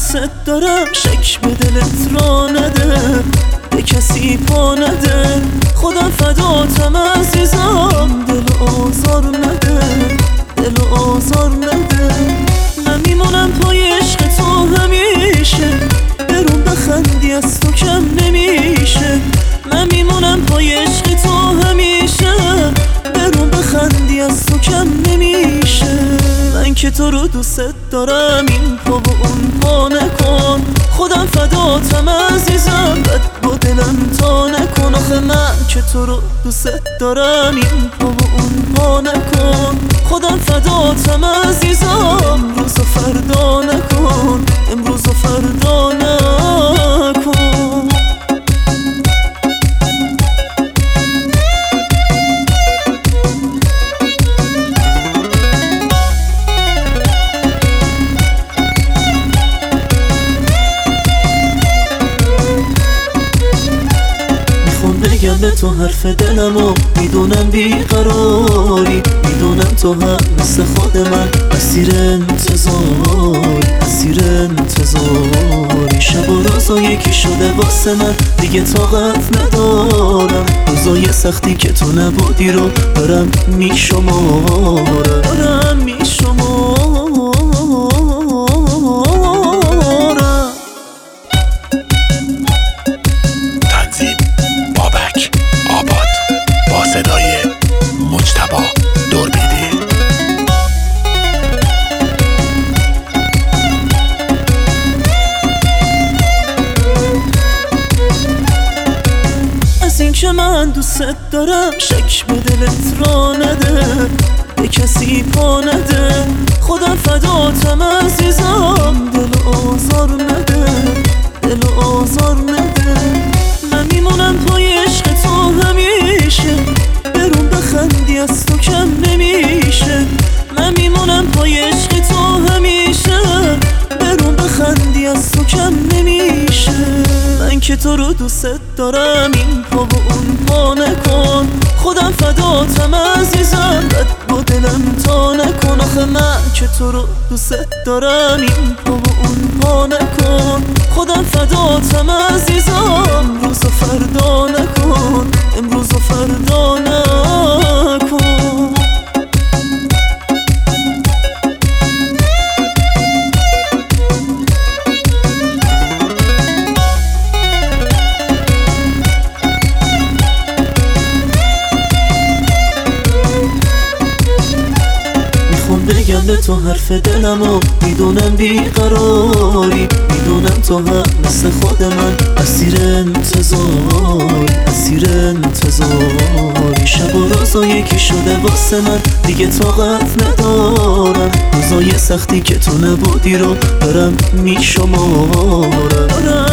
دوست دارم، شک به دلت را نده، به کسی پا نده، خودم فداتم عزیزم، دل آزار نده، دل آزار نده. من میمونم پای عشق تو همیشه، برون بخندی از تو کم نمیشه. من میمونم پای عشق تو همیشه، برون بخندی از تو کم نمیشه. من که تو رو دوست دارم، این پا و اون پا نکن، خودم فداتم عزیزم، بد با دلم تا نکن. آخه من که تو رو دوست دارم، این پا و اون پا نکن، خودم فداتم عزیزم، روز و فردا نکن، امروز و فردا نکن. بگم به تو حرف دلمو، میدونم بیقراری، میدونم تو هم مثل خود من اسیر انتظاری، اسیر انتظاری. شب و روزا یکی شده واسه من، دیگه طاقت ندارم، روزای سختی که تو نبودی رو دارم میشمارم، دارم میشمارم. صدای مجتبی دوربیدی. از این که من دوست دارم، شک به دلت را نده، به کسی پا نده، خودم فداتم عزیزم، دل آزار نده، دل آزار نده. من میمونم پای عشق تو همیشه، برون بخندی از تو کم نمیشه. من میمونم پای عشق تو همیشه، برون بخندی از تو کم نمیشه. من که تو رو دوست دارم، این پا و اون پا نکن، خودم فداتم عزیزم، بد با دلم تا نکن. آخه من که تو رو دوست دارم، این پا و اون پا نکن، خودم فداتم عزیزم، روز و فردا نکن، امروز و فردا نکن. بگم به تو حرف دلمو، میدونم بیقراری، میدونم تو هم مثل خود من اسیر انتظاری، اسیر انتظاری. شب و روزا یکی شده واسه من، دیگه طاقت ندارم، روزای سختی که تو نبودی رو دارم میشمارم.